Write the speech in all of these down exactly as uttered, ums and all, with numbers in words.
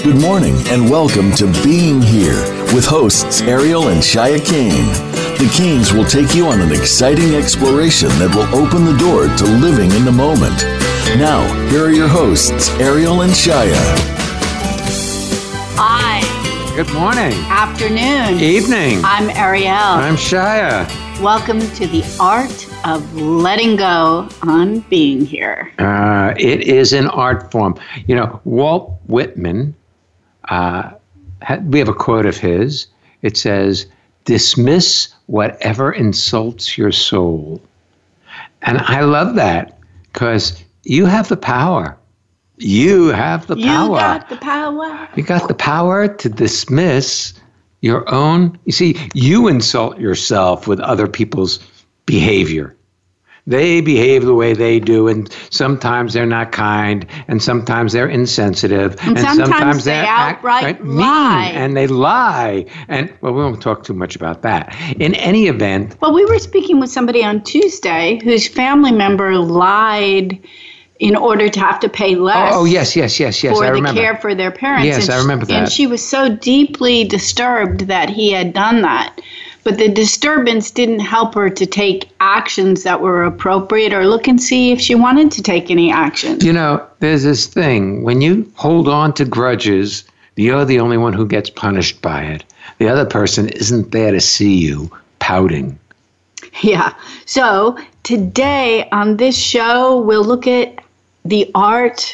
Good morning and welcome to Being Here with hosts Ariel and Shia Kane. The Kanes will take you on an exciting exploration that will open the door to living in the moment. Now, here are your hosts, Ariel and Shia. Hi. Good morning. Afternoon. Evening. I'm Ariel. I'm Shia. Welcome to the art of letting go on Being Here. Uh, it is an art form. You know, Walt Whitman, uh, had, we have a quote of his. It says, "Dismiss whatever insults your soul." And I love that because you have the power. You have the power. You got the power. You got the power to dismiss your own. You see, you insult yourself with other people's behavior. They behave the way they do, and sometimes they're not kind, and sometimes they're insensitive, and, and sometimes, sometimes they outright act, right, lie. Mean, and they lie. And, well, we won't talk too much about that. In any event. Well, we were speaking with somebody on Tuesday whose family member lied in order to have to pay less. Oh, oh yes, yes, yes, yes. For I the remember. care for their parents. Yes, and I remember she, that. And she was so deeply disturbed that he had done that. But the disturbance didn't help her to take actions that were appropriate or look and see if she wanted to take any action. You know, there's this thing. When you hold on to grudges, you're the only one who gets punished by it. The other person isn't there to see you pouting. Yeah. So today on this show, we'll look at the art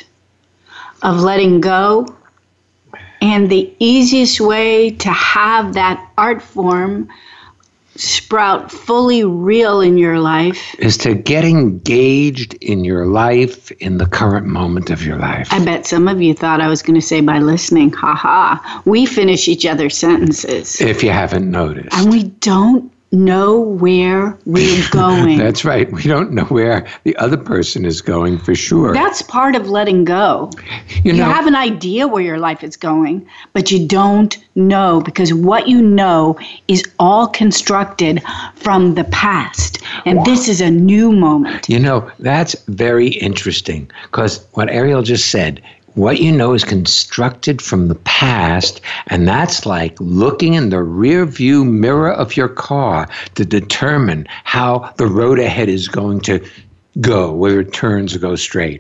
of letting go. And the easiest way to have that art form sprout fully real in your life is to get engaged in your life in the current moment of your life. I bet some of you thought I was going to say by listening. Ha ha. We finish each other's sentences. If you haven't noticed. And we don't know where we're going. That's right. We don't know where the other person is going for sure. That's part of letting go. You, know, you have an idea where your life is going, but you don't know because what you know is all constructed from the past. And wow. This is a new moment. You know, that's very interesting because what Ariel just said, what you know is constructed from the past, and that's like looking in the rear view mirror of your car to determine how the road ahead is going to go, whether it turns or goes straight.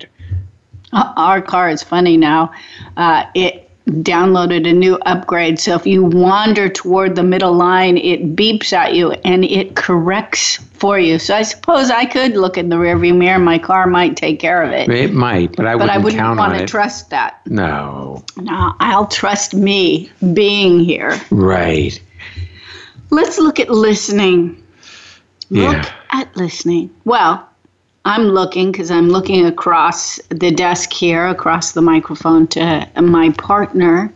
Our car is funny now. Uh, it downloaded a new upgrade, so if you wander toward the middle line, it beeps at you and it corrects for you. So I suppose I could look in the rearview mirror. My car might take care of it. It might, but I but wouldn't, I wouldn't count want on to it. trust that. No. No, I'll trust me being here. Right. Let's look at listening. Yeah. Look at listening. Well, I'm looking because I'm looking across the desk here, across the microphone to my partner,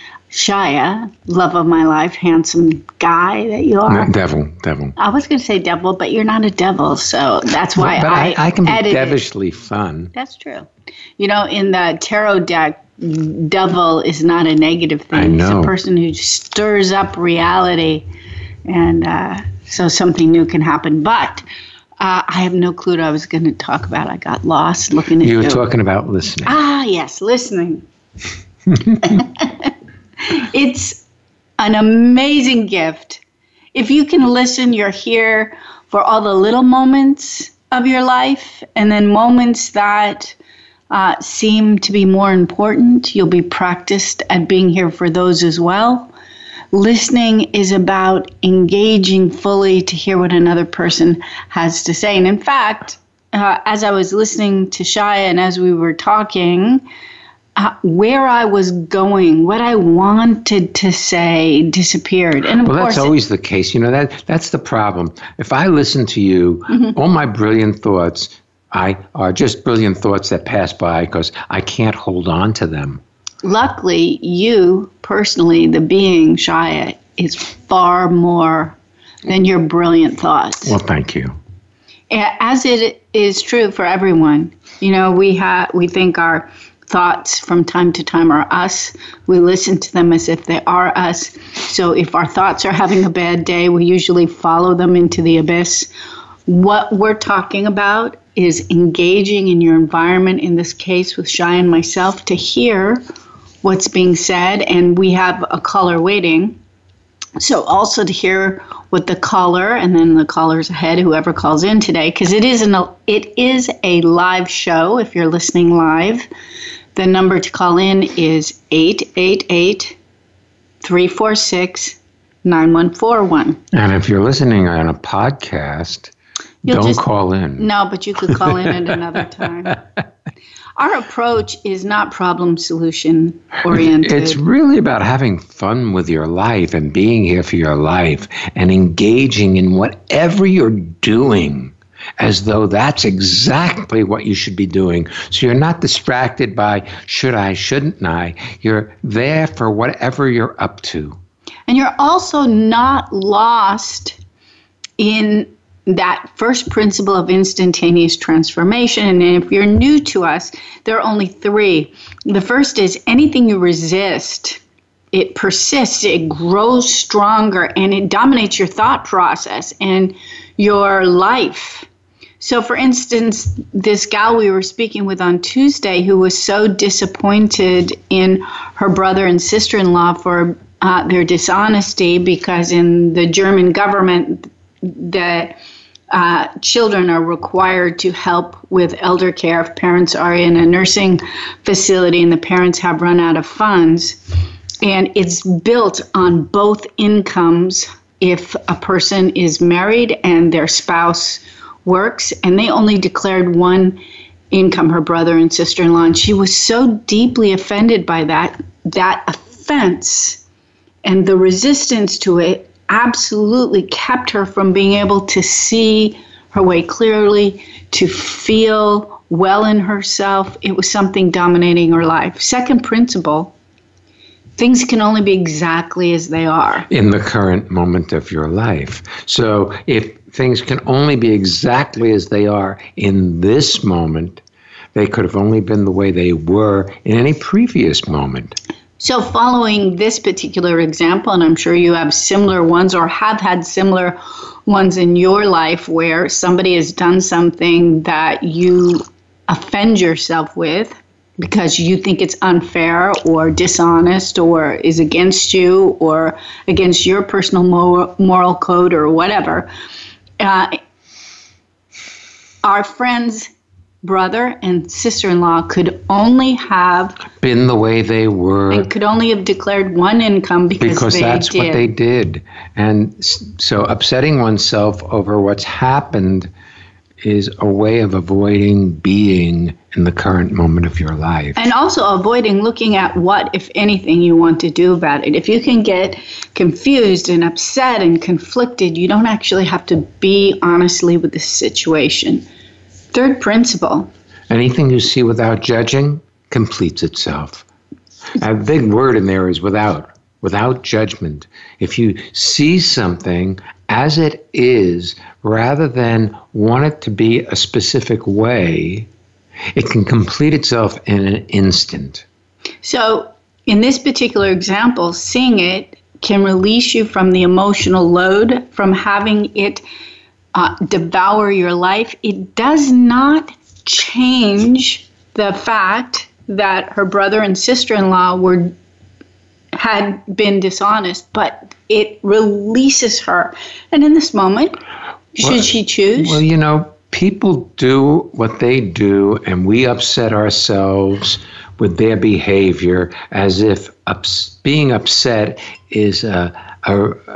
Shia, love of my life, handsome guy that you are. No, devil, devil. I was going to say devil, but you're not a devil, so that's why but I I, I can be edited. devilishly fun. That's true. You know, in the tarot deck, devil is not a negative thing. I know. It's a person who stirs up reality, and uh, so something new can happen. But Uh, I have no clue what I was going to talk about. I got lost looking at you. You were talking about listening. Ah, yes, listening. It's an amazing gift. If you can listen, you're here for all the little moments of your life, and then moments that uh, seem to be more important. You'll be practiced at being here for those as well. Listening is about engaging fully to hear what another person has to say. And in fact, uh, as I was listening to Shia and as we were talking, uh, where I was going, what I wanted to say disappeared. And of well, course, that's always the case. You know, that that's the problem. If I listen to you, mm-hmm. all my brilliant thoughts I are just brilliant thoughts that pass by because I can't hold on to them. Luckily, you personally, the being Shia, is far more than your brilliant thoughts. Well, thank you. As it is true for everyone. You know, we have we think our thoughts from time to time are us. We listen to them as if they are us. So if our thoughts are having a bad day, we usually follow them into the abyss. What we're talking about is engaging in your environment, in this case with Shia and myself, to hear what's being said, and we have a caller waiting. So also to hear what the caller and then the callers ahead, whoever calls in today, because it is an it is a live show. If you're listening live, the number to call in is eight eight eight, three four six, nine one four one. And if you're listening on a podcast, You'll don't just, call in. No, but you could call in at another time. Our approach is not problem solution oriented. It's really about having fun with your life and being here for your life and engaging in whatever you're doing as though that's exactly what you should be doing. So you're not distracted by should I, shouldn't I. You're there for whatever you're up to. And you're also not lost in that first principle of instantaneous transformation. And if you're new to us, there are only three. The first is anything you resist, it persists, it grows stronger, and it dominates your thought process and your life. So for instance, this gal we were speaking with on Tuesday who was so disappointed in her brother and sister-in-law for uh, their dishonesty because in the German government, the Uh, children are required to help with elder care if parents are in a nursing facility and the parents have run out of funds. And it's built on both incomes if a person is married and their spouse works. And they only declared one income, her brother and sister-in-law. And she was so deeply offended by that, that offense and the resistance to it absolutely kept her from being able to see her way clearly, to feel well in herself. It was something dominating her life. Second principle, things can only be exactly as they are. In the current moment of your life. So if things can only be exactly as they are in this moment, they could have only been the way they were in any previous moment. So following this particular example, and I'm sure you have similar ones or have had similar ones in your life where somebody has done something that you offend yourself with because you think it's unfair or dishonest or is against you or against your personal moral, moral code or whatever. Uh, our friends, brother and sister-in-law could only have been the way they were and could only have declared one income because, because they that's did. what they did. And so upsetting oneself over what's happened is a way of avoiding being in the current moment of your life. And also avoiding looking at what, if anything, you want to do about it. If you can get confused and upset and conflicted, you don't actually have to be honestly with the situation. Third principle. Anything you see without judging completes itself. A big word in there is without, without judgment. If you see something as it is, rather than want it to be a specific way, it can complete itself in an instant. So in this particular example, seeing it can release you from the emotional load, from having it Uh, devour your life. It does not change the fact that her brother and sister-in-law were had been dishonest, but it releases her. And in this moment, should well, she choose? Well, you know, people do what they do, and we upset ourselves with their behavior as if ups- being upset is a A,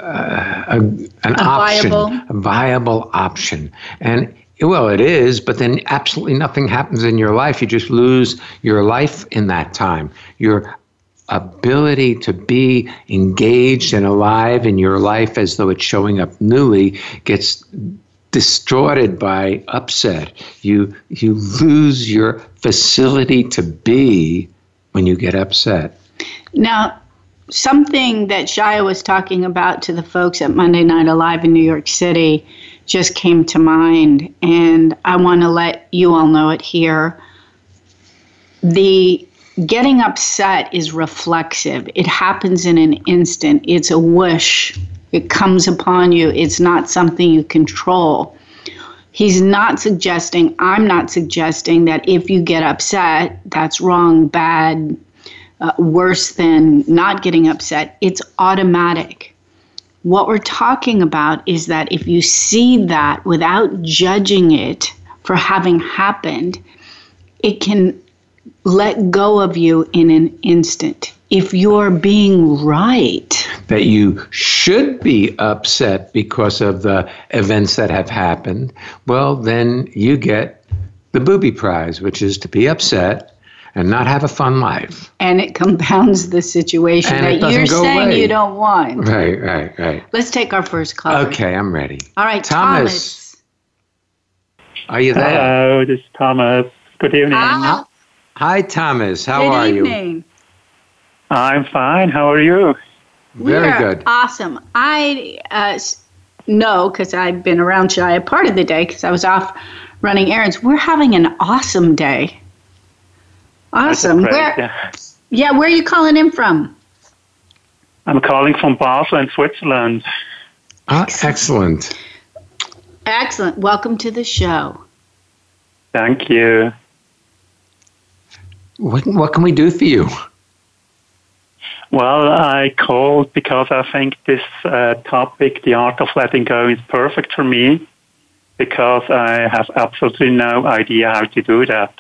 a, an a option, viable. a viable option. And well, it is, but then absolutely nothing happens in your life. You just lose your life in that time. Your ability to be engaged and alive in your life as though it's showing up newly gets distorted by upset. You, you lose your facility to be when you get upset. Now, something that Shia was talking about to the folks at Monday Night Alive in New York City just came to mind, and I want to let you all know it here. The getting upset is reflexive. It happens in an instant. It's a whoosh. It comes upon you. It's not something you control. He's not suggesting, I'm not suggesting that if you get upset, that's wrong, bad, uh, worse than not getting upset. It's automatic. What we're talking about is that if you see that without judging it for having happened, it can let go of you in an instant. If you're being right, that you should be upset because of the events that have happened, well, then you get the booby prize, which is to be upset and not have a fun life. And it compounds the situation and that you're saying away. You don't want. Right, right, right. Let's take our first caller. Okay, I'm ready. All right, Thomas. Thomas. Are you there? Hello, this is Thomas. Good evening. Ah, Hi, Thomas. How good are evening. you? I'm fine. How are you? Very we are good. Awesome. I uh, know because I've been around Shia part of the day because I was off running errands. We're having an awesome day. Awesome. Great, Where? yeah. Yeah, where are you calling in from? I'm calling from Basel in Switzerland. Ah, excellent. Excellent. Welcome to the show. Thank you. What, what can we do for you? Well, I called because I think this uh, topic, the art of letting go, is perfect for me because I have absolutely no idea how to do that.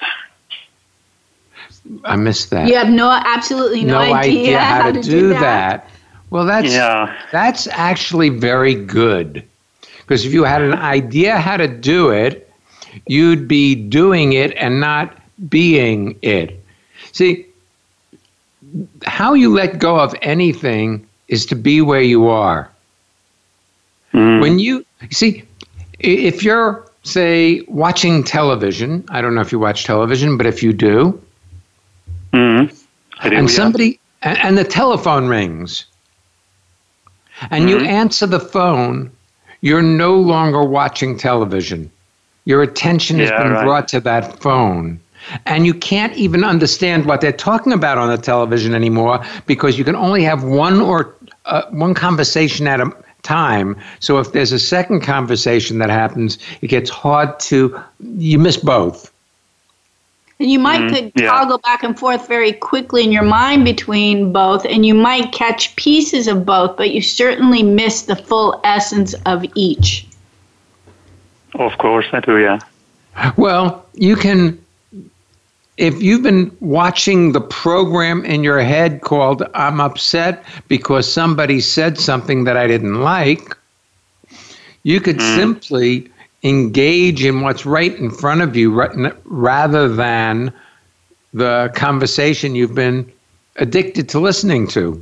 I missed that. You have no, absolutely no, no idea, idea how, how to, to do, do that. that. Well, that's Yeah. that's actually very good. Because if you had an idea how to do it, you'd be doing it and not being it. See, how you let go of anything is to be where you are. Mm. When you see, if you're, say, watching television, I don't know if you watch television, but if you do, Mm. I do, and yeah. somebody, and, and the telephone rings, and Mhm. you answer the phone, you're no longer watching television. Your attention has Yeah, been right. brought to that phone. And you can't even understand what they're talking about on the television anymore because you can only have one or uh, one conversation at a time. So if there's a second conversation that happens, it gets hard to, you miss both. And you might Mhm, could yeah. toggle back and forth very quickly in your mind between both, and you might catch pieces of both, but you certainly miss the full essence of each. Of course I do, yeah. Well, you can, if you've been watching the program in your head called I'm Upset Because Somebody Said Something That I Didn't Like, you could Mm. simply engage in what's right in front of you ra- rather than the conversation you've been addicted to listening to.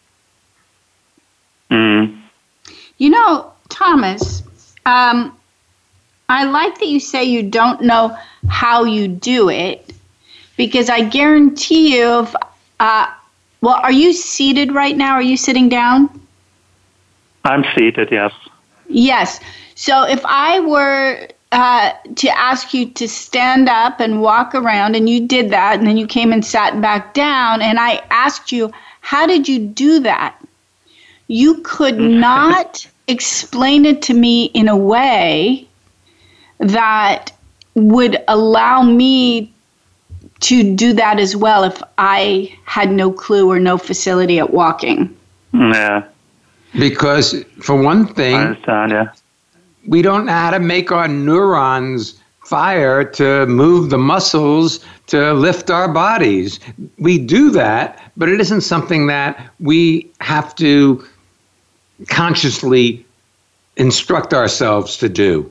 Mm. You know, Thomas, um, I like that you say you don't know how you do it, because I guarantee you, if, uh, well, are you seated right now? Are you sitting down? I'm seated, yes. Yes. So if I were uh, to ask you to stand up and walk around, and you did that, and then you came and sat back down, and I asked you, how did you do that? You could not explain it to me in a way that would allow me to do that as well if I had no clue or no facility at walking. Yeah, Because, for one I thing, understand, yeah. we don't know how to make our neurons fire to move the muscles to lift our bodies. We do that, but it isn't something that we have to consciously instruct ourselves to do.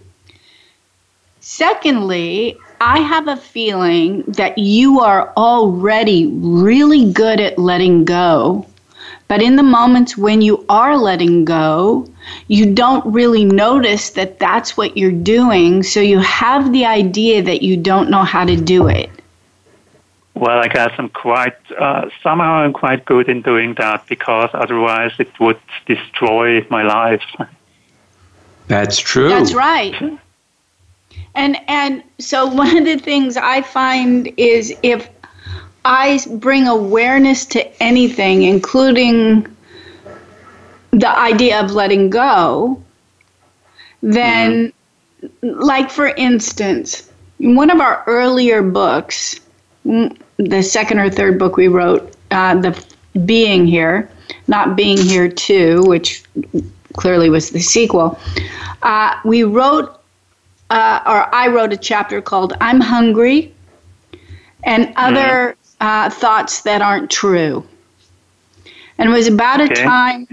Secondly, I have a feeling that you are already really good at letting go. But in the moments when you are letting go, you don't really notice that that's what you're doing. So you have the idea that you don't know how to do it. Well, I guess I'm quite, uh, somehow I'm quite good in doing that because otherwise it would destroy my life. That's true. That's right. And and so one of the things I find is if I bring awareness to anything, including the idea of letting go, then, mm-hmm. like for instance, in one of our earlier books, the second or third book we wrote uh, the Being Here, not Being Here two, which clearly was the sequel, uh, we wrote, uh, or I wrote a chapter called I'm Hungry and Other mm. uh, Thoughts That Aren't True. And it was about okay. a time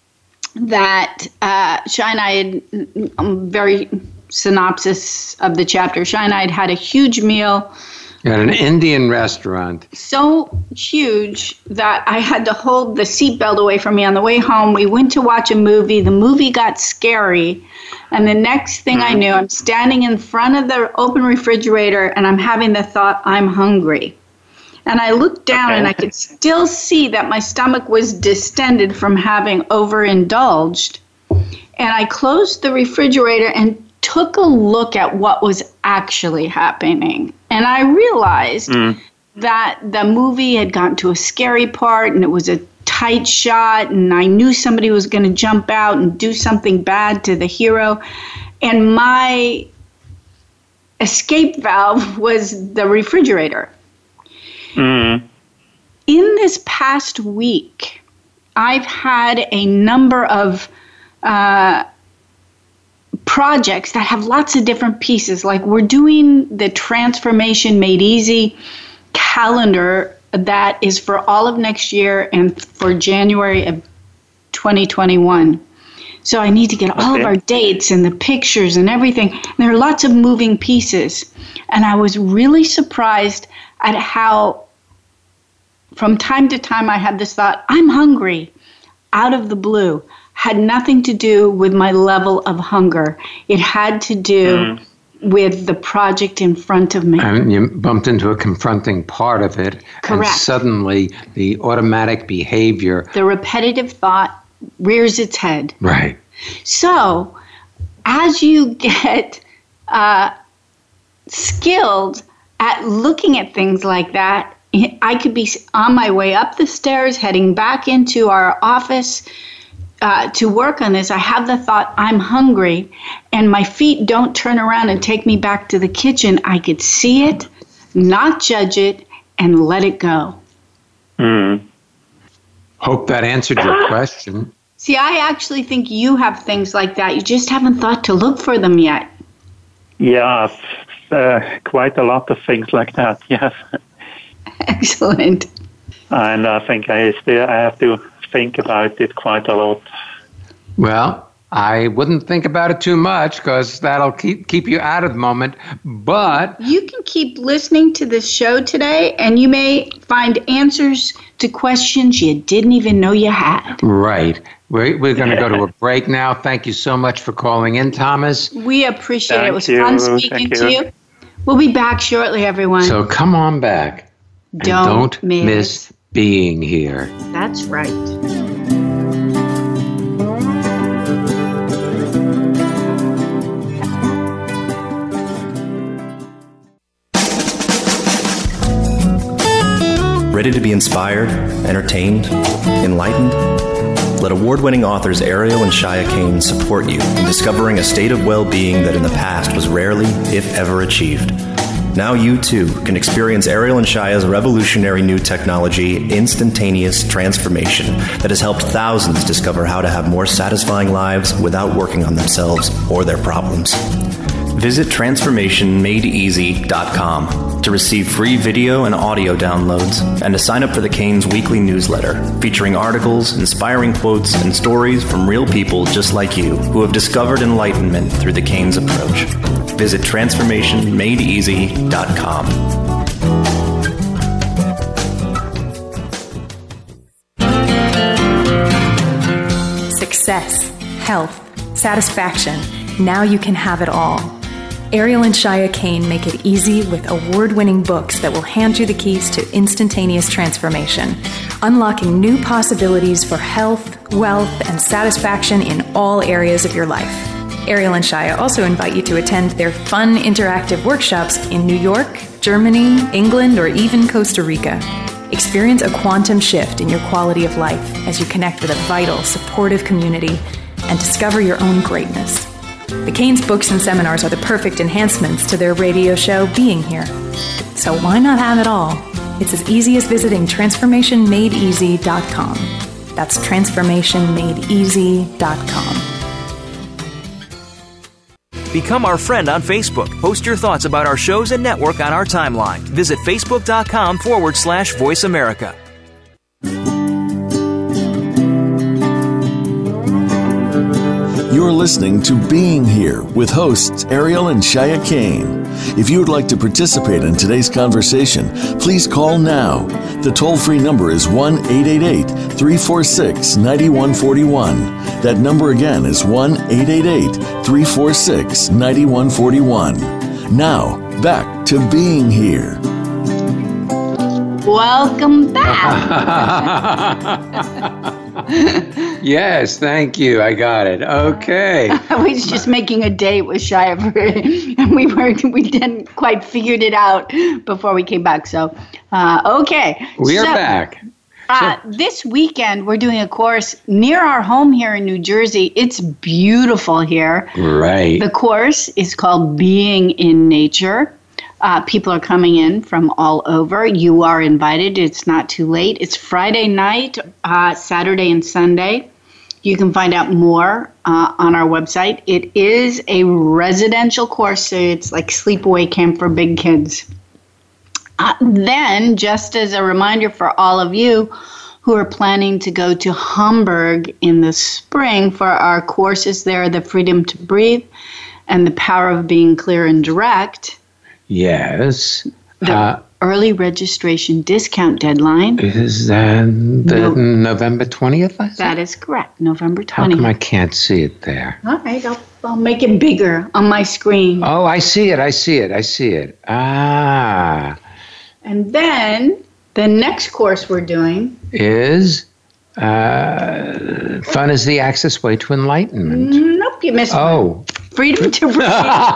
that uh, Shai and I had, um, very synopsis of the chapter, Shai and I had had a huge meal at an Indian restaurant. So huge that I had to hold the seatbelt away from me on the way home. We went to watch a movie. The movie got scary. And the next thing mm-hmm. I knew, I'm standing in front of the open refrigerator and I'm having the thought, I'm hungry. And I looked down okay. and I could still see that my stomach was distended from having overindulged. And I closed the refrigerator and took a look at what was actually happening. And I realized mm. that the movie had gotten to a scary part and it was a tight shot and I knew somebody was going to jump out and do something bad to the hero. And my escape valve was the refrigerator. Mm. In this past week, I've had a number of uh, projects that have lots of different pieces. Like we're doing the Transformation Made Easy calendar that is for all of next year and for January of twenty twenty-one. So I need to get all okay. of our dates and the pictures and everything. And there are lots of moving pieces. And I was really surprised at how from time to time I had this thought, I'm hungry, out of the blue. Had nothing to do with my level of hunger. It had to do mm. with the project in front of me. And you bumped into a confronting part of it. Correct. And suddenly the automatic behavior, the repetitive thought rears its head. Right. So as you get uh, skilled at looking at things like that, I could be on my way up the stairs, heading back into our office uh, to work on this. I have the thought, I'm hungry, and my feet don't turn around and take me back to the kitchen. I could see it, not judge it, and let it go. Mm. Hope that answered your question. See, I actually think you have things like that. You just haven't thought to look for them yet. Yeah, uh, quite a lot of things like that, yes. Excellent. And I think I still I have to think about it quite a lot. Well, I wouldn't think about it too much because that'll keep keep you out of the moment. But you can keep listening to this show today, and you may find answers to questions you didn't even know you had. Right. We're, we're going to go to a break now. Thank you so much for calling in, Thomas. We appreciate Thank it. It was you. fun speaking Thank to you. you. We'll be back shortly, everyone. So come on back. And Don't, don't miss. miss being here. That's right. Ready to be inspired, entertained, enlightened? Let award-winning authors Ariel and Shia Kane support you in discovering a state of well-being that in the past was rarely, if ever, achieved. Now you, too, can experience Ariel and Shia's revolutionary new technology, Instantaneous Transformation, that has helped thousands discover how to have more satisfying lives without working on themselves or their problems. Visit transformation made easy dot com to receive free video and audio downloads and to sign up for the Kane's weekly newsletter featuring articles, inspiring quotes, and stories from real people just like you who have discovered enlightenment through the Kane's approach. Visit transformation made easy dot com. Success, health, satisfaction. Now you can have it all. Ariel and Shia Kane make it easy with award-winning books that will hand you the keys to instantaneous transformation, unlocking new possibilities for health, wealth, and satisfaction in all areas of your life. Ariel and Shia also invite you to attend their fun interactive workshops in New York, Germany, England, or even Costa Rica. Experience a quantum shift in your quality of life as you connect with a vital, supportive community and discover your own greatness. The Kane's books and seminars are the perfect enhancements to their radio show, Being Here. So why not have it all? It's as easy as visiting transformation made easy dot com. That's transformation made easy dot com. Become our friend on Facebook. Post your thoughts about our shows and network on our timeline. Visit facebook.com forward slash Voice America. You're listening to Being Here with hosts Ariel and Shia Kane. If you would like to participate in today's conversation, please call now. The toll-free number is one eight eight eight, three four six, nine one four one. That number again is one eight eight eight, three four six, nine one four one. Now, back to Being Here. Welcome back. Yes, thank you. I got it. Okay. I was just making a date with Shia, and we were we didn't quite figured it out before we came back. So, uh, okay. We are so, back. Uh, this weekend, we're doing a course near our home here in New Jersey. It's beautiful here. Right. The course is called Being in Nature. Uh, people are coming in from all over. You are invited. It's not too late. It's Friday night, uh, Saturday, and Sunday. You can find out more uh, on our website. It is a residential course, so it's like sleepaway camp for big kids. Uh, then, just as a reminder for all of you who are planning to go to Hamburg in the spring for our courses there, The Freedom to Breathe and The Power of Being Clear and Direct. Yes. The uh, early registration discount deadline is that the No. November twentieth? That is correct, November How twentieth. come I can't see it there? All right, I'll, I'll make it bigger on my screen. Oh, I see it. I see it. I see it. Ah. And then the next course we're doing Is uh, fun is the access way to enlightenment. Nope, you missed one. Oh. Freedom to Breathe.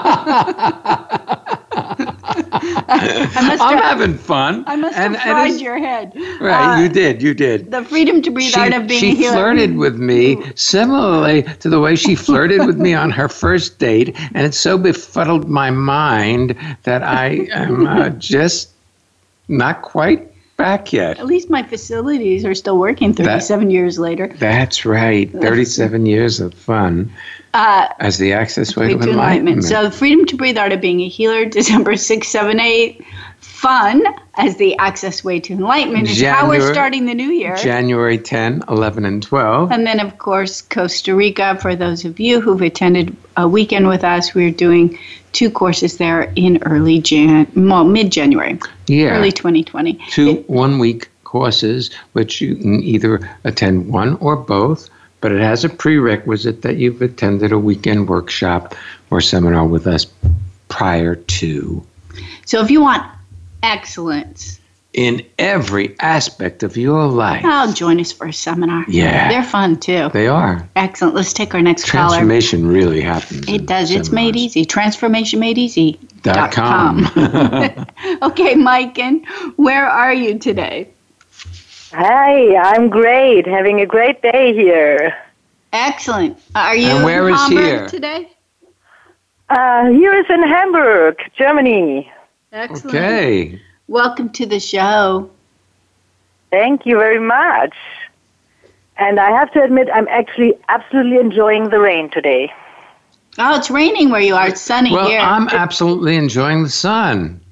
I must I'm have, having fun. I must and, have and fried it's- your head. Right, Uh, you did, you did. The Freedom to Breathe She, Art of Being she a Healer. flirted with me similarly to the way she flirted with me on her first date, and it so befuddled my mind that I am uh, just not quite back yet. At least my facilities are still working thirty-seven years later. That's right, thirty-seven years of fun Uh, as the access way to to enlightenment. So Freedom to Breathe, Art of Being a Healer, December sixth, seven, eight. Fun as the access way to enlightenment is how we're January- starting the new year. January tenth, eleven, and twelve. And then, of course, Costa Rica. For those of you who've attended a weekend with us, we're doing two courses there in early Jan, well, mid-January, Yeah. early twenty twenty. Two It- one-week courses, which you can either attend one or both, but it has a prerequisite that you've attended a weekend workshop or seminar with us prior to. So if you want excellence, In every aspect of your life. oh, join us for a seminar. Yeah. They're fun, too. They are. Excellent. Let's take our next caller. Transformation really happens. It in does. It's made seminars. easy. transformation made easy Dot com. Okay, Maiken, where are you today? Hi, I'm great. Having a great day here. Excellent. Are you And where in is Hamburg here? today? Uh, here is in Hamburg, Germany. Excellent. Okay. Welcome to the show. Thank you very much. And I have to admit, I'm actually absolutely enjoying the rain today. Oh, it's raining where you are. It's sunny Well, here. I'm absolutely enjoying the sun.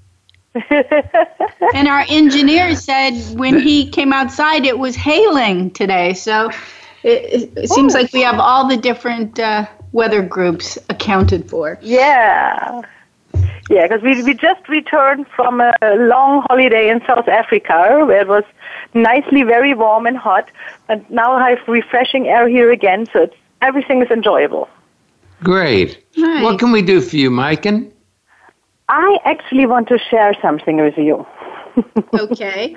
And our engineer said when he came outside, it was hailing today. So it, it, it seems like we have all the different uh, weather groups accounted for. Yeah. Yeah, because we, we just returned from a long holiday in South Africa where it was nicely very warm and hot. And now I have refreshing air here again, so it's, everything is enjoyable. Great. Nice. What can we do for you, Maiken? I actually want to share something with you. Okay.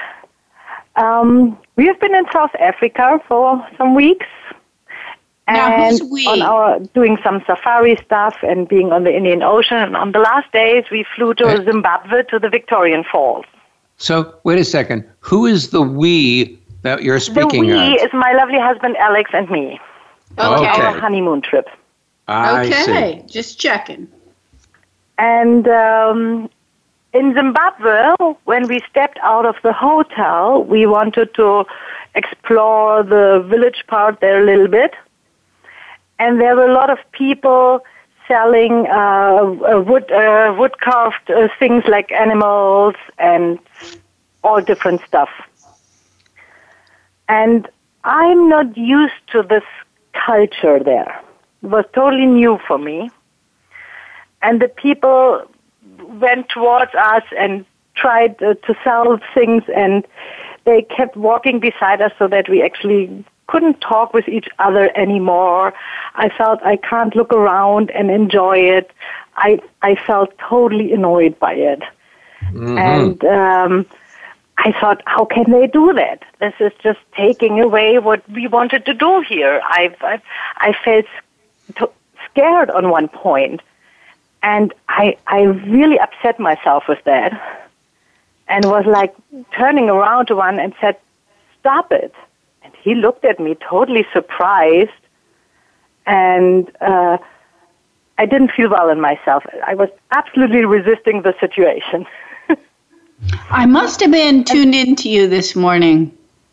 Um, we have been in South Africa for some weeks. Now, And who's we? on our doing some safari stuff and being on the Indian Ocean. And on the last days, we flew to Eh? Zimbabwe to the Victorian Falls. So, wait a second. Who is the we that you're The speaking we of? is my lovely husband Alex and me. Okay. Okay. Our honeymoon trip. I Okay. see. Just checking. And um, in Zimbabwe, when we stepped out of the hotel, we wanted to explore the village part there a little bit. And there were a lot of people selling uh, wood, uh, wood-carved uh, things like animals and all different stuff. And I'm not used to this culture there. It was totally new for me. And the people went towards us and tried uh, to sell things, and they kept walking beside us so that we actually couldn't talk with each other anymore. I felt I can't look around and enjoy it. I I felt totally annoyed by it. Mm-hmm. And um, I thought, how can they do that? This is just taking away what we wanted to do here. I I, I felt t- scared on one point. And I I really upset myself with that, and was like turning around to one and said, "Stop it." And he looked at me totally surprised, and uh, I didn't feel well in myself. I was absolutely resisting the situation. I must have been tuned into you this morning.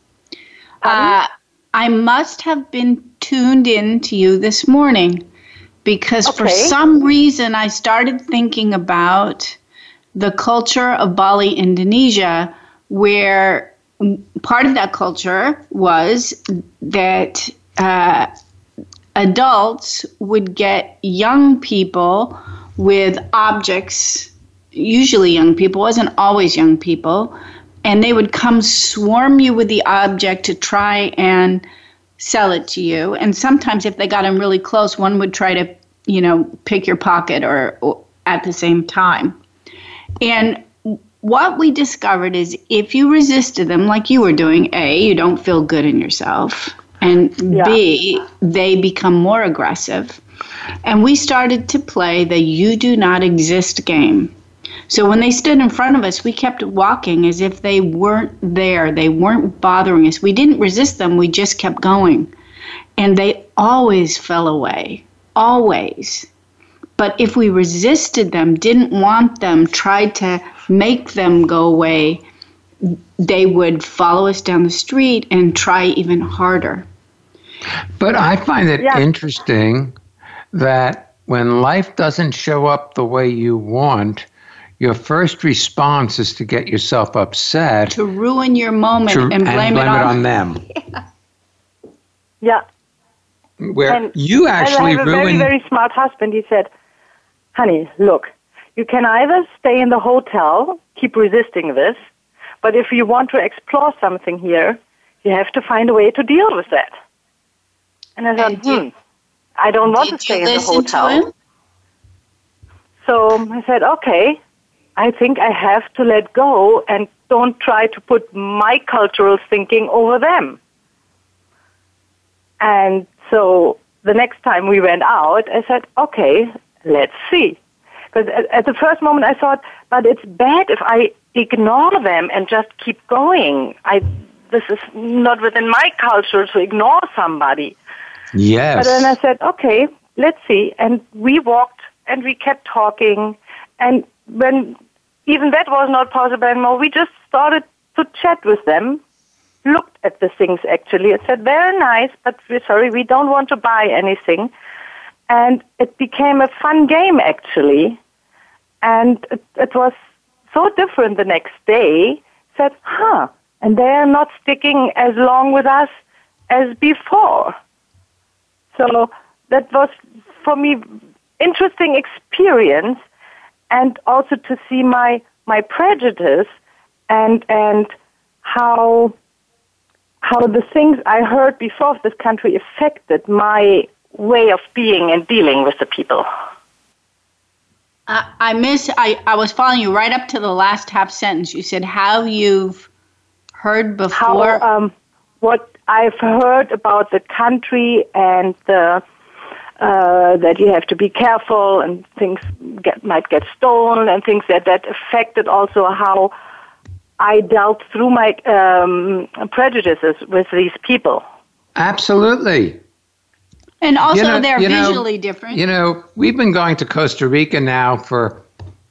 Uh, I must have been tuned into you this morning. Because okay. for some reason I started thinking about the culture of Bali, Indonesia, where part of that culture was that uh, adults would get young people with objects, usually young people, wasn't always young people, and they would come swarm you with the object to try and sell it to you. And sometimes if they got in really close, one would try to, you know, pick your pocket or, or at the same time. And what we discovered is if you resisted them like you were doing, A, you don't feel good in yourself, and yeah. B, they become more aggressive. And we started to play the you do not exist game. So when they stood in front of us, we kept walking as if they weren't there. They weren't bothering us. We didn't resist them. We just kept going. And they always fell away, always. But if we resisted them, didn't want them, tried to make them go away, they would follow us down the street and try even harder. But I find it yeah. interesting that when life doesn't show up the way you want, your first response is to get yourself upset. To ruin your moment to, and blame, and blame it, on, it on them. Yeah. yeah. Where and you actually I have a ruin... very, very smart husband. He said, honey, look, you can either stay in the hotel, keep resisting this, but if you want to explore something here, you have to find a way to deal with that. And I thought, hmm, I don't want to stay in the hotel. So I said, okay, I think I have to let go and don't try to put my cultural thinking over them. And so the next time we went out, I said, okay, let's see. Because at, at the first moment I thought, but it's bad if I ignore them and just keep going. I This is not within my culture to ignore somebody. Yes. But then I said, okay, let's see. And we walked and we kept talking. And when even that was not possible anymore, we just started to chat with them, looked at the things actually, and said, very nice, but we're sorry, we don't want to buy anything. And it became a fun game actually. And it, it was so different the next day. Said, huh, and they are not sticking as long with us as before. So that was, for me, interesting experience, and also to see my my prejudice and and how how the things I heard before of this country affected my way of being and dealing with the people. Uh, I miss. I, I was following you right up to the last half sentence. You said how you've heard before. How, um, what I've heard about the country and the, uh, that you have to be careful and things get, might get stolen and things that that affected also how I dealt through my um, prejudices with these people. Absolutely. And also you know, they're you know, visually different. You know, we've been going to Costa Rica now for,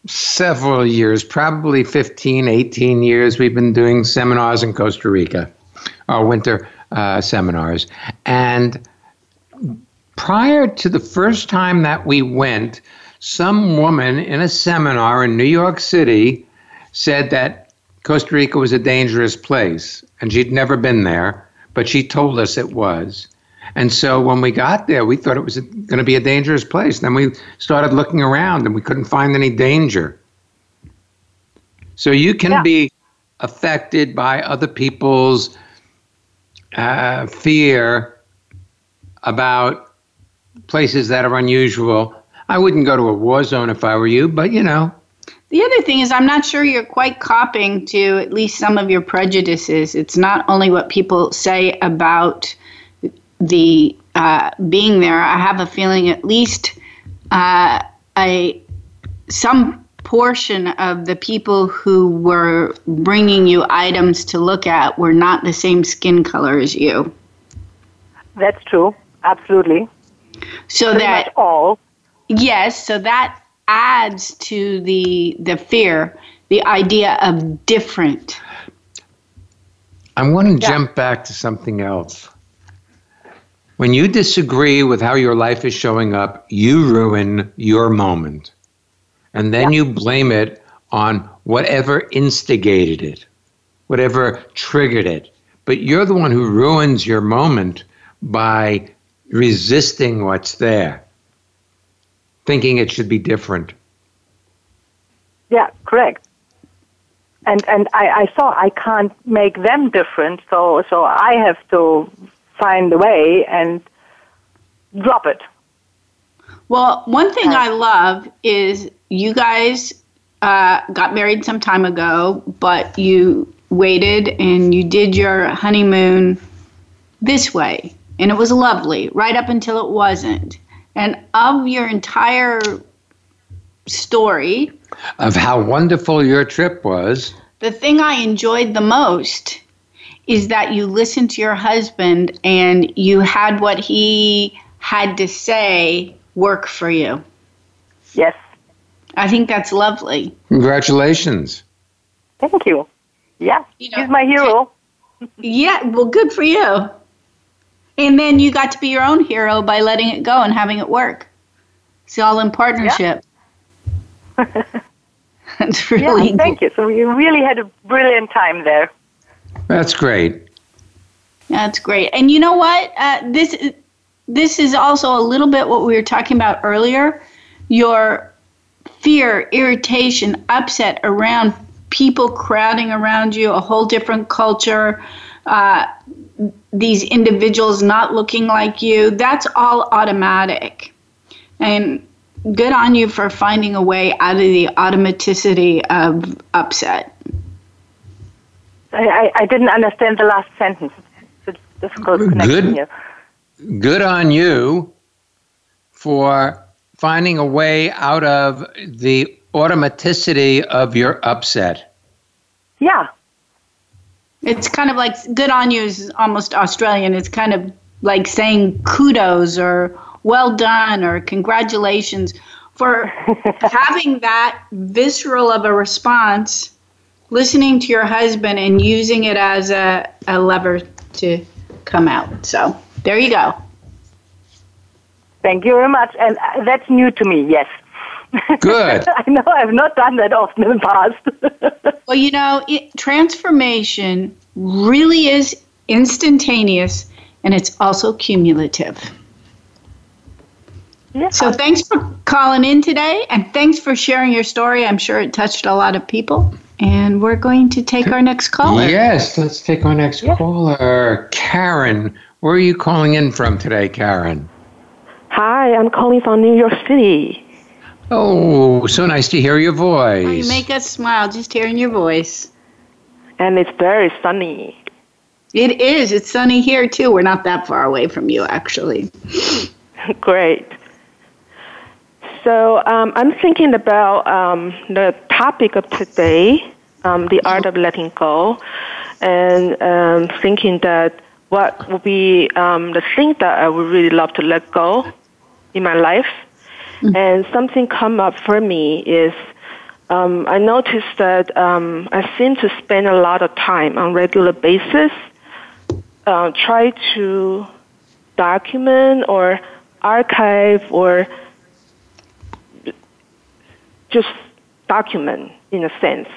several years, probably fifteen, eighteen years, we've been doing seminars in Costa Rica, our winter uh, seminars. And prior to the first time that we went, some woman in a seminar in New York City said that Costa Rica was a dangerous place, and she'd never been there, but she told us it was. And so when we got there, we thought it was going to be a dangerous place. Then we started looking around, and we couldn't find any danger. So you can yeah. be affected by other people's uh, fear about places that are unusual. I wouldn't go to a war zone if I were you, but you know. The other thing is I'm not sure you're quite copying to at least some of your prejudices. It's not only what people say about the uh, being there. I have a feeling at least uh, a some portion of the people who were bringing you items to look at were not the same skin color as you. That's true. Absolutely. So Pretty that much all. Yes, so that adds to the the fear, the idea of different. I want to yeah. jump back to something else. When you disagree with how your life is showing up, you ruin your moment. And then yeah. you blame it on whatever instigated it, whatever triggered it. But you're the one who ruins your moment by resisting what's there, thinking it should be different. Yeah, correct. And and I, I thought I can't make them different, so so I have to find a way and drop it. Well, one thing I love is you guys uh, got married some time ago, but you waited and you did your honeymoon this way. And it was lovely, right up until it wasn't. And of your entire story, of how wonderful your trip was, the thing I enjoyed the most is that you listened to your husband and you had what he had to say work for you. Yes. I think that's lovely. Congratulations. Thank you. Yeah, you know, he's my hero. Yeah, well, good for you. And then you got to be your own hero by letting it go and having it work. It's all in partnership. Yeah. That's really yeah, thank you. So we really had a brilliant time there. That's great. That's great. And you know what? Uh, this this is also a little bit what we were talking about earlier. Your fear, irritation, upset around people crowding around you, a whole different culture, uh, these individuals not looking like you, that's all automatic. And good on you for finding a way out of the automaticity of upset. I, I didn't understand the last sentence. It's a difficult connection good, here. Good on you for finding a way out of the automaticity of your upset. Yeah. It's kind of like good on you is almost Australian. It's kind of like saying kudos or well done or congratulations for having that visceral of a response, listening to your husband and using it as a, a lever to come out. So there you go. Thank you very much. And that's new to me, yes. Good. I know I've not done that often in the past. Well, you know, it, transformation really is instantaneous, and it's also cumulative. Yeah. So thanks for calling in today, and thanks for sharing your story. I'm sure it touched a lot of people. And we're going to take our next caller. Yes, let's take our next yeah. caller. Karen, where are you calling in from today, Karen? Hi, I'm calling from New York City. Oh, so nice to hear your voice. Oh, you make us smile just hearing your voice. And it's very sunny. It is. It's sunny here, too. We're not that far away from you, actually. Great. So um, I'm thinking about um, the topic of today, um, the art of letting go, and um, thinking that what would be um, the thing that I would really love to let go in my life. Mm-hmm. And something come up for me is um, I noticed that um, I seem to spend a lot of time on regular basis, uh, try to document or archive or just document in a sense.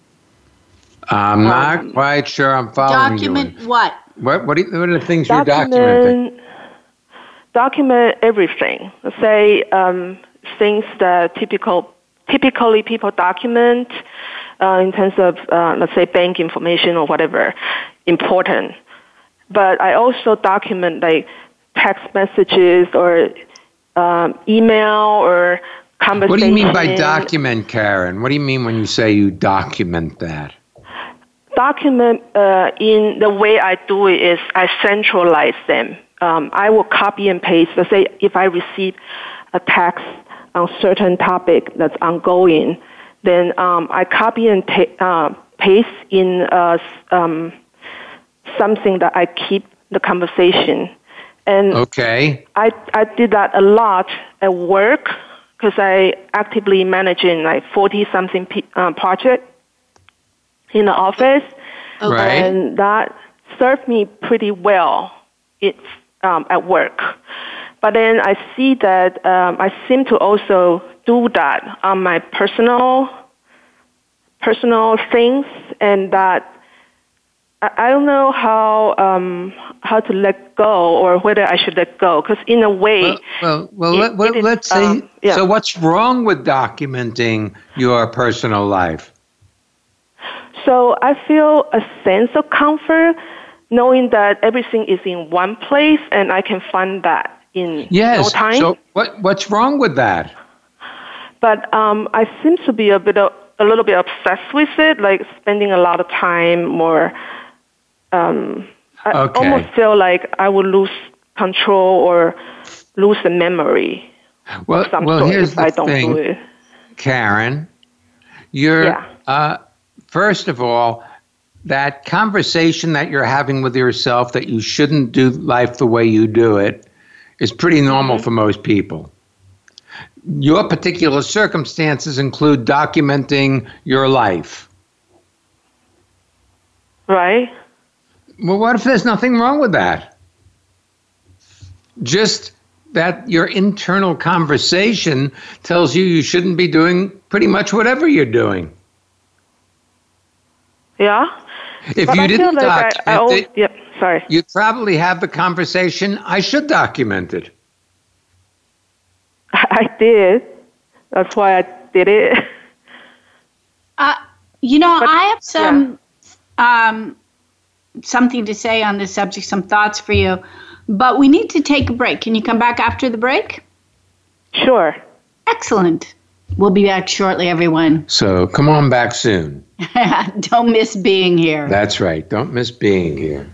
I'm not Um, quite sure I'm following Document you. what? What, what, do you, what are the things you're document, documenting? Document everything. Say um, things that typical, typically people document uh, in terms of, uh, let's say, bank information or whatever, important. But I also document like text messages or um, email or conversation. What do you mean by document, Karen? What do you mean when you say you document that? Document uh, in the way I do it is I centralize them. Um, I will copy and paste. Let's say if I receive a text on certain topic that's ongoing, then um, I copy and ta- uh, paste in uh, um, something that I keep the conversation. And okay. I, I did that a lot at work because I actively managing like forty-something pe- uh, projects in the office. Okay. Right. And that served me pretty well it's, um, at work. But then I see that um, I seem to also do that on my personal personal things, and that I, I don't know how um, how to let go or whether I should let go. Because in a way, well, well, well it, let, well it is, let's say. um, yeah. So, what's wrong with documenting your personal life? So I feel a sense of comfort knowing that everything is in one place and I can find that in yes. no time. So what what's wrong with that? But um, I seem to be a bit of, a little bit obsessed with it, like spending a lot of time or um, I okay. almost feel like I would lose control or lose the memory. Well, of some well sort here's if the I don't thing, do it. Karen. You're Yeah. uh, first of all, that conversation that you're having with yourself that you shouldn't do life the way you do it is pretty normal Mm-hmm. for most people. Your particular circumstances include documenting your life. Right? Well, what if there's nothing wrong with that? Just that your internal conversation tells you you shouldn't be doing pretty much whatever you're doing. Yeah? If but you I didn't feel like document I, I always, it, yep, sorry. you'd probably have the conversation, I should document it. I did. That's why I did it. Uh, you know, But- I have some um, something to say on this subject, some thoughts for you, but we need to take a break. Can you come back after the break? Sure. Excellent. We'll be back shortly, everyone. So come on back soon. Don't miss being here. That's right. Don't miss being here.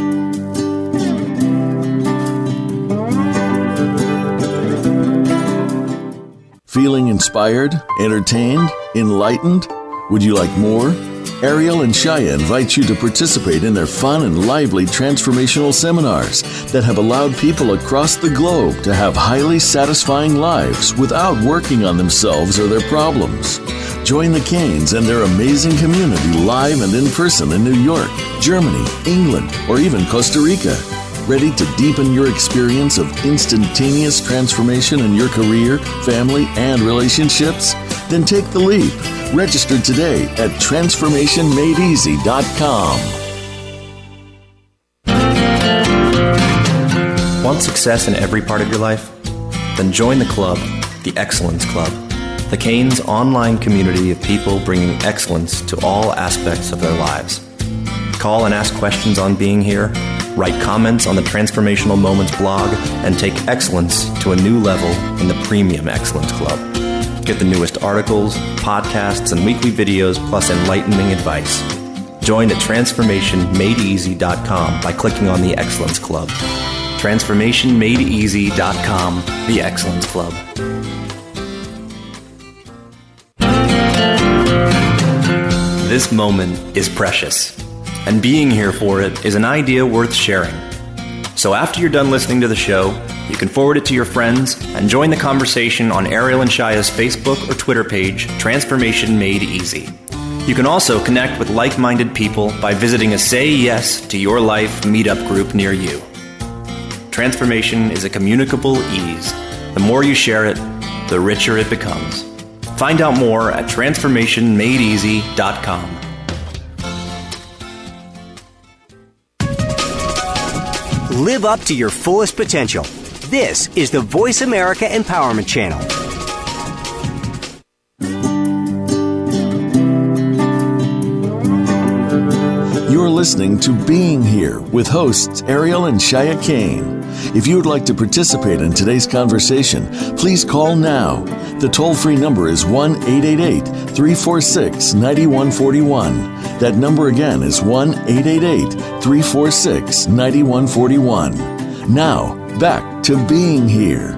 Feeling inspired, entertained, enlightened? Would you like more? Ariel and Shaya invite you to participate in their fun and lively transformational seminars that have allowed people across the globe to have highly satisfying lives without working on themselves or their problems. Join the Canes and their amazing community live and in person in New York, Germany, England, or even Costa Rica. Ready to deepen your experience of instantaneous transformation in your career, family, and relationships? Then take the leap. Register today at transformation made easy dot com. Want success in every part of your life? Then join the club, the Excellence Club, the Canes online community of people bringing excellence to all aspects of their lives. Call and ask questions on Being Here, write comments on the Transformational Moments blog, and take excellence to a new level in the Premium Excellence Club. Get the newest articles, podcasts, and weekly videos, plus enlightening advice. Join at transformation made easy dot com by clicking on the Excellence Club. transformation made easy dot com, the Excellence Club. This moment is precious, and being here for it is an idea worth sharing. So after you're done listening to the show, You can forward it to your friends and join the conversation on Ariel and Shaya's Facebook or Twitter page, Transformation Made Easy. You can also connect with like-minded people by visiting a Say Yes to Your Life meetup group near you. Transformation is a communicable ease. The more you share it, the richer it becomes. Find out more at transformation made easy dot com. Live up to your fullest potential. This is the Voice America Empowerment Channel. You're listening to Being Here with hosts Ariel and Shaya Kane. If you would like to participate in today's conversation, please call now. The toll-free number is one eight eight eight, three four six, nine one four one. That number again is one eight eight eight, three four six, nine one four one. Now, back to Being Here.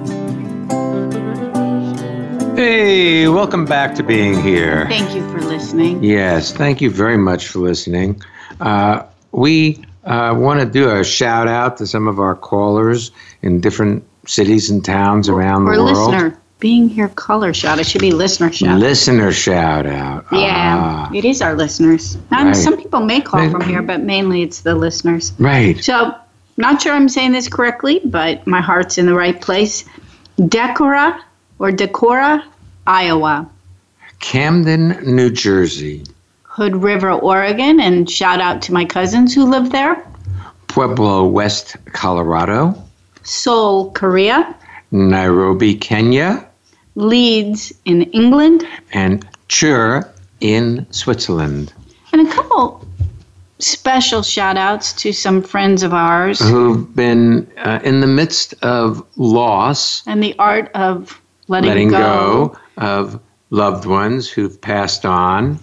Hey, welcome back to Being Here. Thank you for listening. Yes, thank you very much for listening. Uh, we uh, want to do a shout out to some of our callers in different cities and towns around or the world. Listener. Being Here caller shout. It should be listener shout. Listener shout out. Yeah, ah. it is our listeners. And Right. some people may call Right. from here, but mainly it's the listeners. Right. So, not sure I'm saying this correctly, but my heart's in the right place. Decorah or Decorah, Iowa. Camden, New Jersey. Hood River, Oregon, and shout out to my cousins who live there. Pueblo, West Colorado. Seoul, Korea. Nairobi, Kenya. Leeds in England. And Chur in Switzerland. And a couple special shout outs to some friends of ours. Who've been uh, in the midst of loss. And the art of letting, letting go. go of loved ones who've passed on.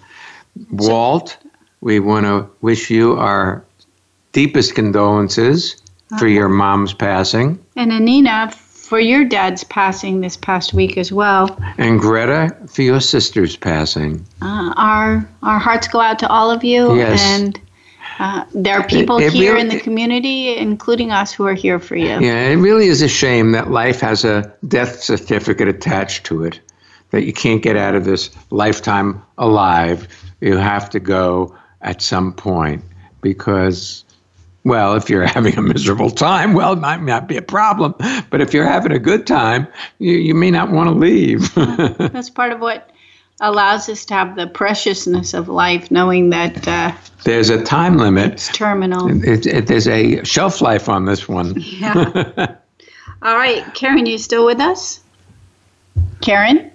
Walt, we want to wish you our deepest condolences for your mom's passing. And Anina, for your dad's passing this past week as well. And Greta, for your sister's passing. Uh, our our hearts go out to all of you. Yes. And uh, there are people It- it here really- in the community, including us, who are here for you. Yeah, it really is a shame that life has a death certificate attached to it, that you can't get out of this lifetime alive. You have to go at some point because, well, if you're having a miserable time, well, it might not be a problem. But if you're having a good time, you, you may not want to leave. That's part of what allows us to have the preciousness of life, knowing that uh, There's a time limit. it's terminal. It, it, there's a shelf life on this one. Yeah. All right, Karen, you still with us? Karen?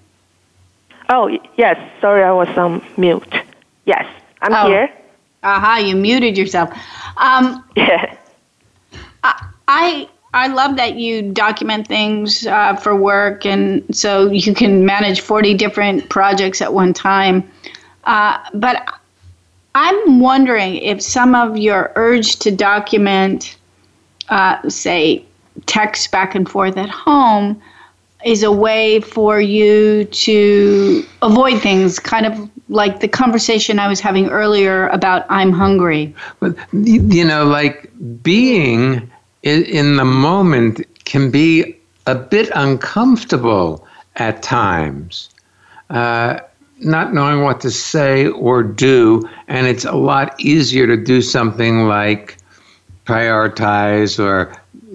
Oh, y- yes. Sorry, I was on mute. Yes, I'm Oh. here. Aha, you muted yourself. Um, Yeah. I, I I love that you document things uh, for work, and so you can manage forty different projects at one time. Uh, but I'm wondering if some of your urge to document, uh, say, text back and forth at home, is a way for you to avoid things, kind of like the conversation I was having earlier about I'm hungry. But, you know, like being in, in the moment can be a bit uncomfortable at times, uh, not knowing what to say or do. And it's a lot easier to do something like prioritize or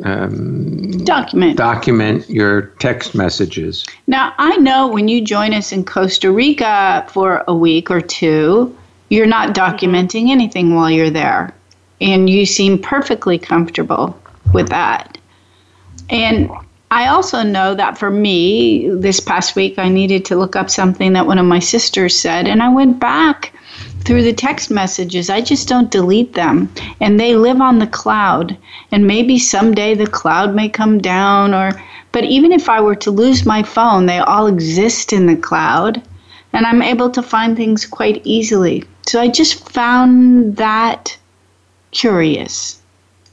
um, Document. document your text messages. Now, I know when you join us in Costa Rica for a week or two, you're not documenting anything while you're there. And you seem perfectly comfortable with that. And I also know that for me, this past week, I needed to look up something that one of my sisters said, and I went back through the text messages. I just don't delete them, and they live on the cloud. And maybe someday the cloud may come down, or but even if I were to lose my phone, they all exist in the cloud, and I'm able to find things quite easily. So I just found that curious.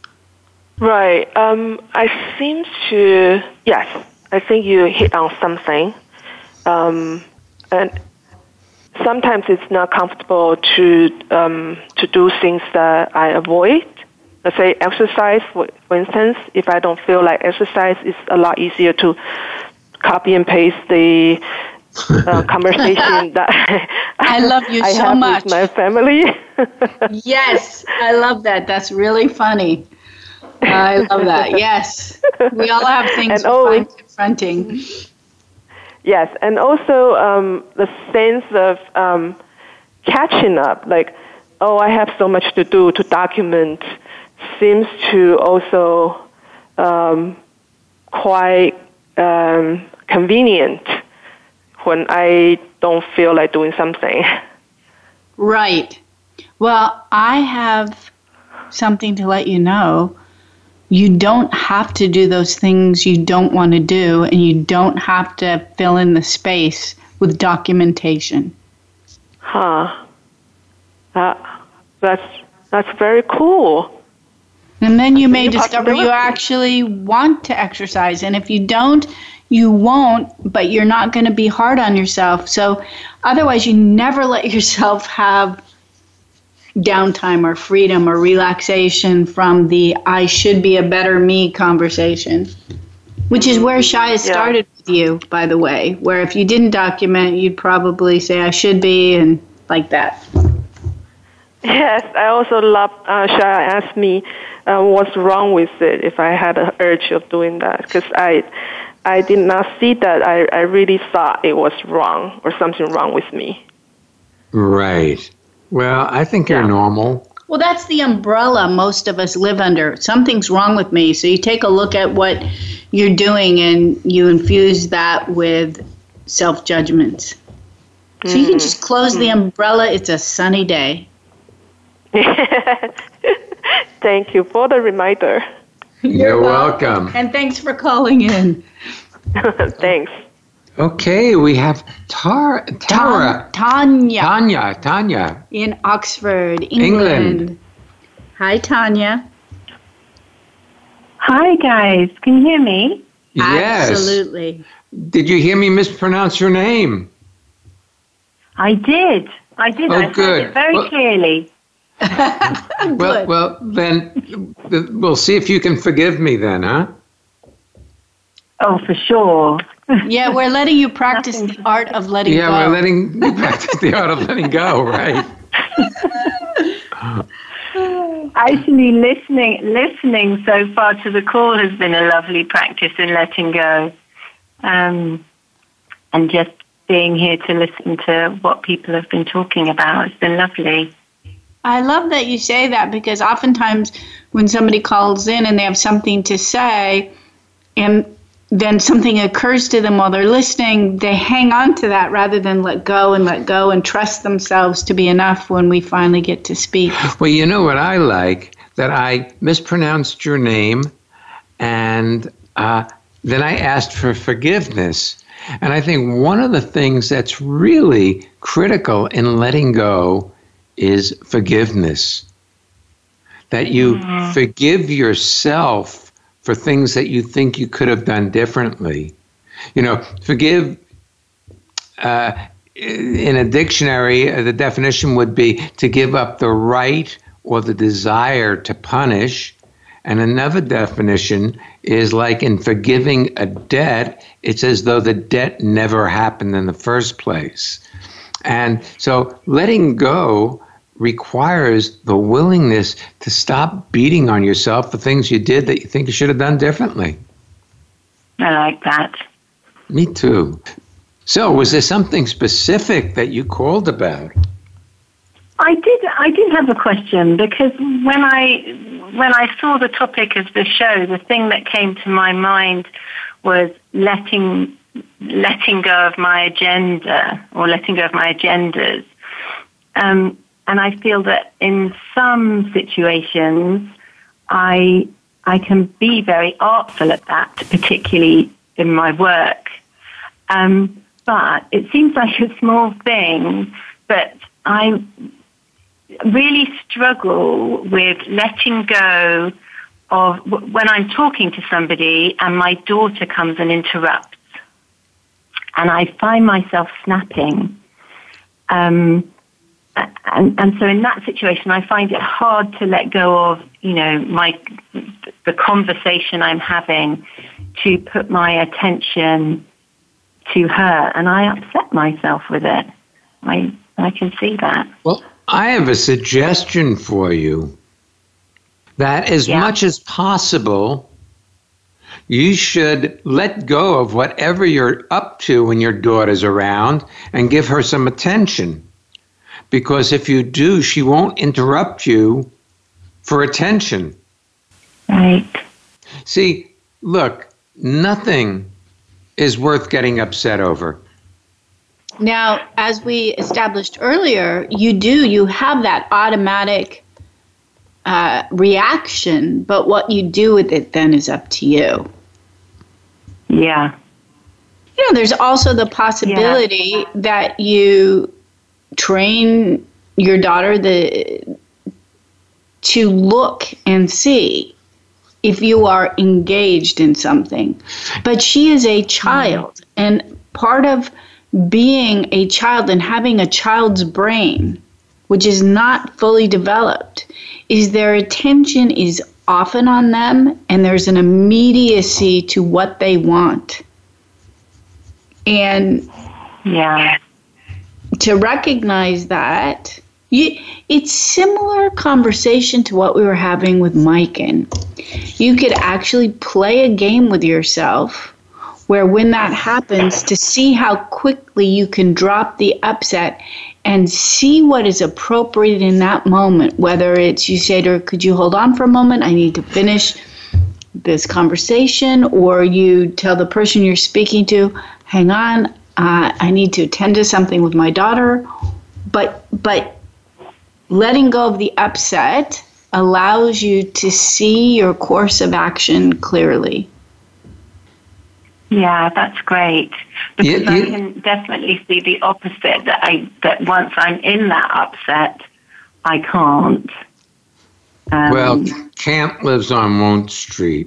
Right. Um, I seem to, yes, I think you hit on something. Um, and sometimes it's not comfortable to um, to do things that I avoid, let's say exercise, for, for instance, if I don't feel like exercise, it's a lot easier to copy and paste the uh, conversation that I love you I so have much. with my family. Yes, I love that. That's really funny. I love that. Yes, we all have things And we always- find confronting. Yes, and also um, the sense of um, catching up, like, oh, I have so much to do to document, seems to also um, quite um, convenient when I don't feel like doing something. Right. Well, I have something to let you know. You don't have to do those things you don't want to do, and you don't have to fill in the space with documentation. Huh. Uh, that's that's very cool. And then you may New discover you possibility. actually want to exercise. And if you don't, you won't, but you're not going to be hard on yourself. So otherwise, you never let yourself have downtime or freedom or relaxation from the I should be a better me conversation, which is where Shia Yeah. started with you, by the way, where if you didn't document, you'd probably say I should be and like that. Yes, I also love uh, Shia asked me uh, what's wrong with it if I had an urge of doing that, because I, I did not see that. I, I really thought it was wrong or something wrong with me. Right. Well, I think you're Yeah. normal. Well, that's the umbrella most of us live under. Something's wrong with me. So you take a look at what you're doing and you infuse that with self-judgments. So you can just close the umbrella. It's a sunny day. Thank you for the reminder. You're welcome. And thanks for calling in. Thanks. Okay, we have Tar- Tara. Tanya Tanya. Tanya. in Oxford, England. England. Hi, Tanya. Hi, guys. Can you hear me? Yes. Absolutely. Did you hear me mispronounce your name? I did. I did. Oh, I heard good. it very Well- clearly. Well, well, then we'll see if you can forgive me then, huh? Oh, for sure. Yeah, we're letting you practice the art of letting Yeah, go. we're letting you practice the art of letting go, right? Actually, listening listening so far to the call has been a lovely practice in letting go. Um, and just being here to listen to what people have been talking about has been lovely. I love that you say that, because oftentimes when somebody calls in and they have something to say and then something occurs to them while they're listening, they hang on to that rather than let go and let go and trust themselves to be enough when we finally get to speak. Well, you know what I like? That I mispronounced your name, and uh, then I asked for forgiveness. And I think one of the things that's really critical in letting go is forgiveness. That you mm-hmm. forgive yourself for things that you think you could have done differently. You know, forgive, uh, in a dictionary, uh, the definition would be to give up the right or the desire to punish. And another definition is like in forgiving a debt, it's as though the debt never happened in the first place. And so letting go requires the willingness to stop beating on yourself for things you did that you think you should have done differently. I like that. Me too. So was there something specific that you called about? I did I did have a question, because when I when I saw the topic of the show, the thing that came to my mind was letting letting go of my agenda, or letting go of my agendas. Um, and I feel that in some situations, I I can be very artful at that, particularly in my work. Um, but it seems like a small thing, but I really struggle with letting go of when I'm talking to somebody and my daughter comes and interrupts, and I find myself snapping. Um, and, and so in that situation, I find it hard to let go of, you know, my the conversation I'm having to put my attention to her, and I upset myself with it. I I can see that. Well, I have a suggestion for you that as Yeah. much as possible, you should let go of whatever you're up to when your daughter's around and give her some attention. Because if you do, she won't interrupt you for attention. Right. See, look, nothing is worth getting upset over. Now, as we established earlier, you do, you have that automatic uh, reaction, but what you do with it then is up to you. Yeah. You know, there's also the possibility Yeah. that you train your daughter the, to look and see if you are engaged in something. But she is a child, and part of being a child and having a child's brain, which is not fully developed, is their attention is often on them, and there's an immediacy to what they want. And Yeah. to recognize that, you, it's similar conversation to what we were having with Mike. And you could actually play a game with yourself where when that happens, to see how quickly you can drop the upset and see what is appropriate in that moment, whether it's you say to her, could you hold on for a moment? I need to finish this conversation. Or you tell the person you're speaking to, hang on, uh, I need to attend to something with my daughter. But, but letting go of the upset allows you to see your course of action clearly. Yeah, that's great. Because You- I you- can definitely see the opposite, that I that once I'm in that upset, I can't. Um, Well, Camp lives on Won't Street.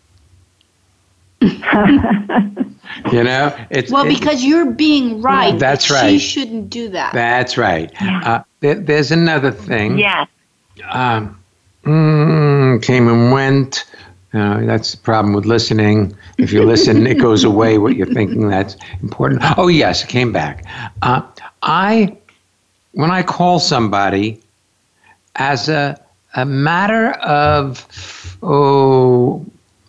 You know, it's Well, it- because you're being right. That's that She right. shouldn't do that. That's right. Yeah. Uh, there, there's another thing. yes. Um, mm, came and went. Uh, that's the problem with listening. If you listen, it goes away what you're thinking that's important. Oh, yes, it came back. Uh, I, when I call somebody, as a, a matter of, oh,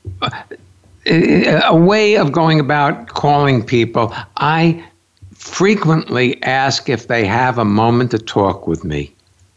a, a way of going about calling people, I frequently ask if they have a moment to talk with me.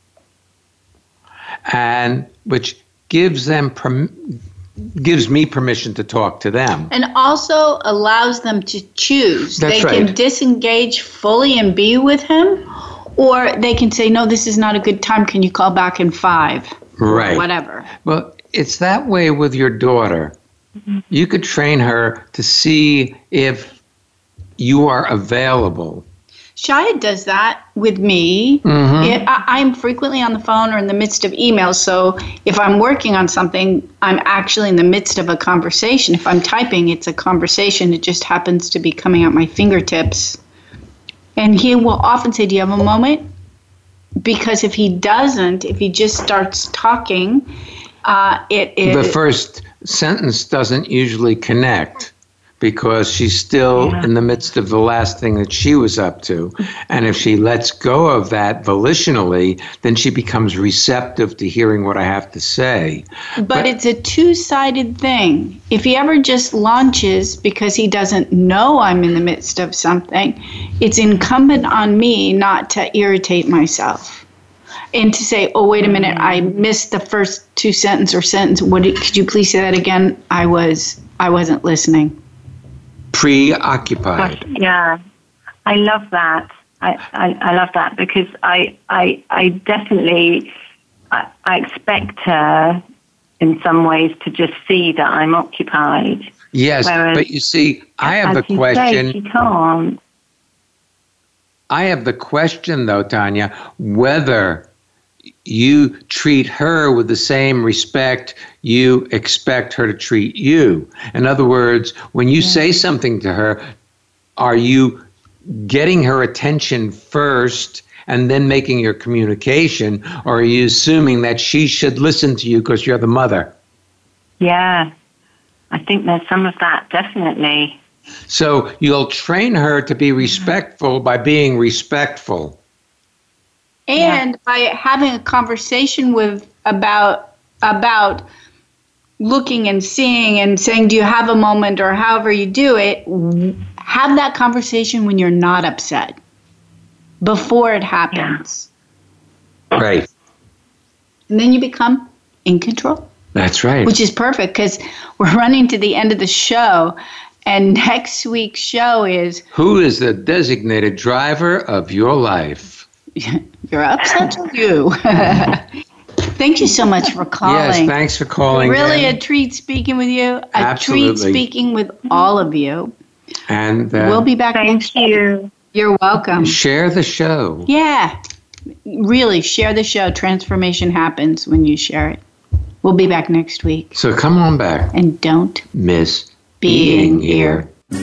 And which gives them perm- gives me permission to talk to them. And also allows them to choose. That's they right. can disengage fully and be with him, or they can say, no, this is not a good time. Can you call back in five? Right. Or whatever. Well, it's that way with your daughter. You could train her to see if you are available. Shia does that with me. Mhm. It, I, I'm frequently on the phone or in the midst of emails. So if I'm working on something, I'm actually in the midst of a conversation. If I'm typing, it's a conversation. It just happens to be coming at my fingertips. And he will often say, do you have a moment? Because if he doesn't, if he just starts talking, uh, it is... The first sentence doesn't usually connect because she's still Yeah. in the midst of the last thing that she was up to. And if she lets go of that volitionally, then she becomes receptive to hearing what I have to say. But it's a two-sided thing. If he ever just launches because he doesn't know I'm in the midst of something, it's incumbent on me not to irritate myself and to say, oh, wait a minute, I missed the first two sentence or sentence. What did, could you please say that again? I was, I wasn't listening. Preoccupied. Yeah, I love that. I, I, I love that because I I, I definitely I, I expect her in some ways to just see that I'm occupied. Yes, Whereas, but you see, I have as the you question. Say, she can't. I have the question, though, Tanya, whether you treat her with the same respect you expect her to treat you. In other words, when you say something to her, are you getting her attention first and then making your communication, or are you assuming that she should listen to you because you're the mother? Yeah, I think there's some of that, definitely. So you'll train her to be respectful by being respectful. And yeah. by having a conversation with about about looking and seeing and saying, do you have a moment, or however you do it, have that conversation when you're not upset, before it happens. Yeah. Right. And then you become in control. That's right. Which is perfect, because we're running to the end of the show, and next week's show is... Who is the designated driver of your life? You're upset to you. Thank you so much for calling. Yes, thanks for calling. Really in. a treat speaking with you. A Absolutely. treat speaking with all of you. And uh, we'll be back thank next you. week. You're welcome. Share the show. Yeah. Really, share the show. Transformation happens when you share it. We'll be back next week. So come on back. And don't miss being, being here.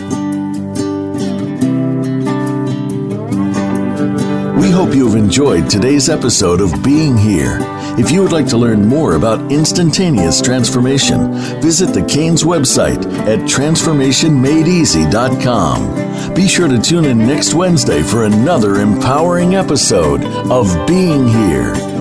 We hope you have enjoyed today's episode of Being Here. If you would like to learn more about instantaneous transformation, visit the Canes website at transformation made easy dot com. Be sure to tune in next Wednesday for another empowering episode of Being Here.